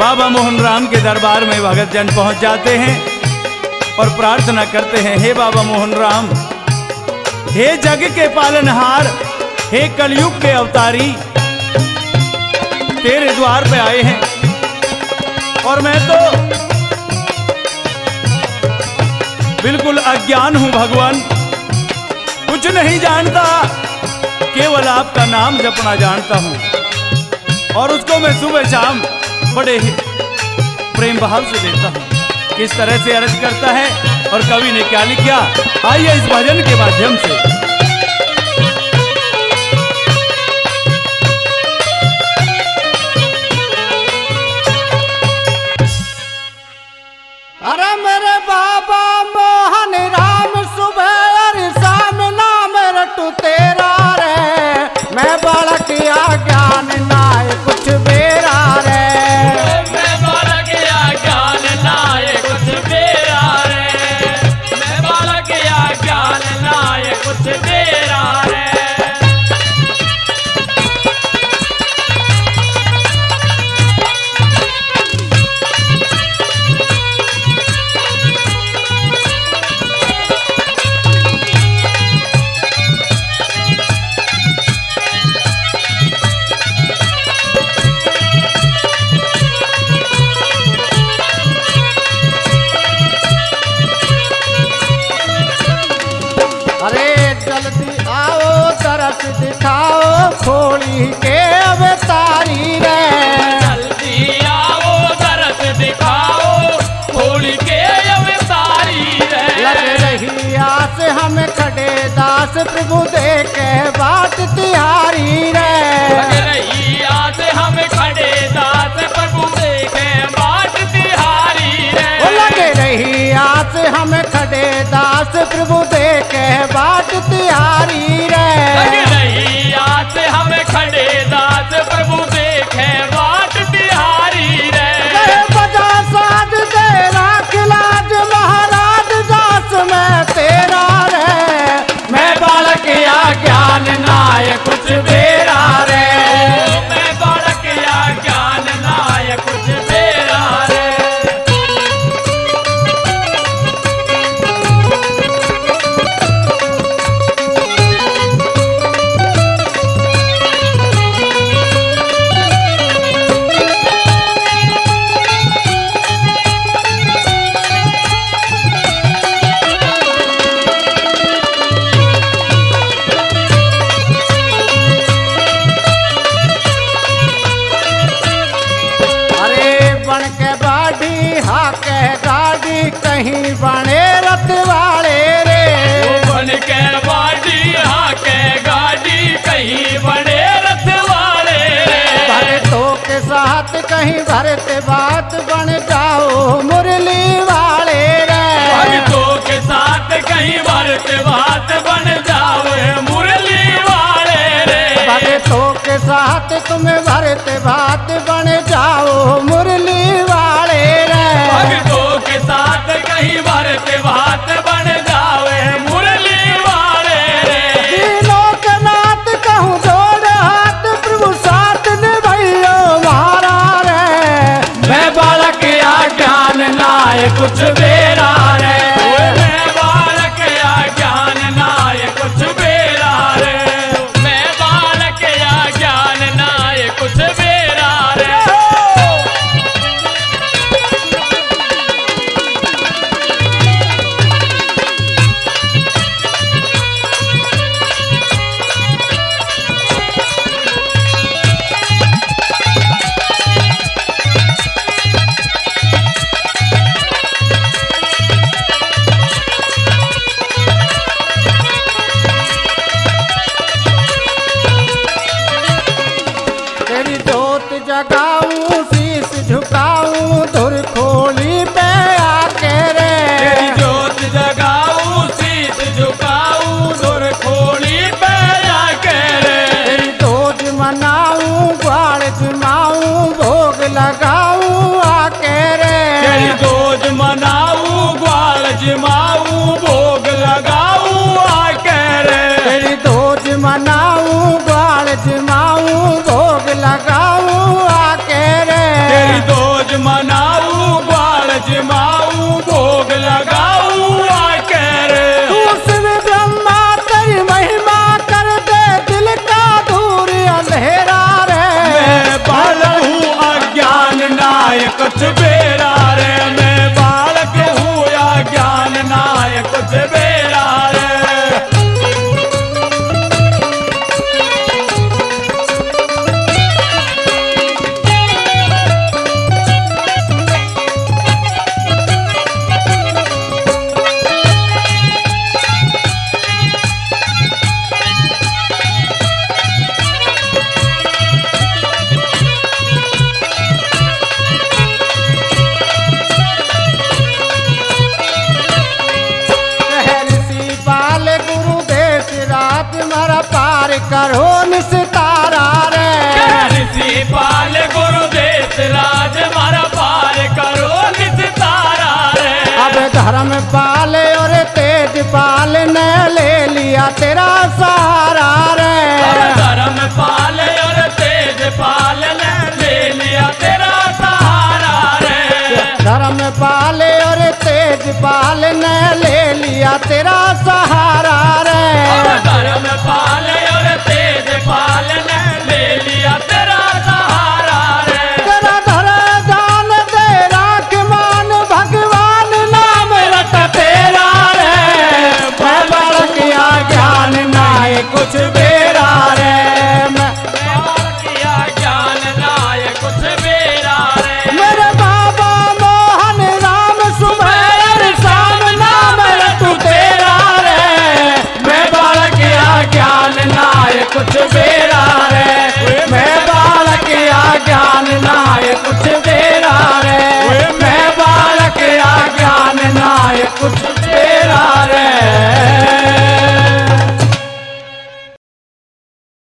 बाबा मोहन राम के दरबार में भगत जन पहुंच जाते हैं और प्रार्थना करते हैं, हे बाबा मोहन राम, हे जग के पालनहार, हे कलयुग के अवतारी, तेरे द्वार पे आए हैं और मैं तो बिल्कुल अज्ञान हूं भगवान, कुछ नहीं जानता, केवल आपका नाम जपना जानता हूं और उसको मैं सुबह शाम बड़े ही प्रेम भाव से देता हूं। किस तरह से अर्ज करता है और कवि ने क्या लिखा, आइए इस भजन के माध्यम से। अरे मेरे बाबा मोहन राम, सुबह और शाम नाम रटू तेरा रे, मैं बालक या ज्ञान नाय कुछ बेरा रे, मैं बालक या ज्ञान नाय कुछ बेरा रे, मैं बालक या ज्ञान नाय कुछ बेरा रे। अरे जल्दी आओ तरस दिखाओ खोली के अवतारी रे, जल्दी आओ दरस दिखाओ खोल के अवतारी रे, लग रही आस हम खड़े दास प्रभु देखे बात तिहारी रे, लग रही आस हम खड़े दास प्रभु देखे बाट तिहारी रे, लग रही आस हम खड़े दास प्रभु देखे बाट तिहारी रे, लग रही आस हम खड़े दास प्रभु देखे बाट तिहारी रे, गए बजा साज तेरा खिलाज महाराज दास में तेरा रे, मैं बालक या ज्ञान नाय कुछ बेरा रे, मैं बालक या ज्ञान नाय कुछ बेरा रे। अरे बन के बाढ़ी हाके गाड़ी कहीं बने रथ वाले रे, बन के बाड़ी हाके गाड़ी कहीं बड़े रथ वाले रे, भरतों के साथ कहीं भरते बात बन जाओ मुरली वाले रे, भक्तों के साथ कहीं भरत बात बन जावे मुरली वाले रे, भरतों के साथ तुम भरते बात बन जाओ मुरली वाले रे, भक्तों के साथ कहीं भरत बात बन जावे मुरली वाले रे, तीनों के नाथ कहूँ जोड़ हाथ प्रभु साथ निभाइयो मारा रे, मैं बालक या ज्ञान नाय कुछ बेरा रे, मैं बालक या ज्ञान नाय कुछ बेरा रे, मैं बालक या ज्ञान नाय कुछ बेरा रे। तेरी जोत जगाऊं शीश झुकाऊं धुर खोली पे आके रे, तेरी जोत जगाऊं शीश झुकाऊं धुर खोली पे आके रे, तेरी दोज मनाऊं ग्वाल जमाऊं भोग लगाऊं आके रे, तेरी दोज मनाऊं ग्वाल जमाऊं भोग लगाऊं आके रे, तेरी दोज मनाऊं ग्वाल जमाऊं भोग लगाऊं आके रे, तेरी दोज धर्मपाल और तेजपाल ने ले लिया तेरा सहारा रे। धर्मपाल और तेजपाल ने ले लिया तेरा सहारा रे। धर्मपाल और तेजपाल ने ले लिया तेरा सहारा रे। धर्मपाल और तेजपाल ने ले लिया तेरा सहारा रे। तेरा धर दान दे राख मान भगवान नाम रट तेरा रे। मैं बालक या ज्ञान नाय कुछ बेरा रे। मैं किया ज्ञान नाय कुछ बेरा रे। मेरे बाबा मोहन राम सुबह शाम नाम रटू तेरा रे। मैं बालक या ज्ञान नाय कुछ बेरा रे। मैं बालक या ज्ञान नाय कुछ बेरा रे। मैं बालक या ज्ञान नाय कुछ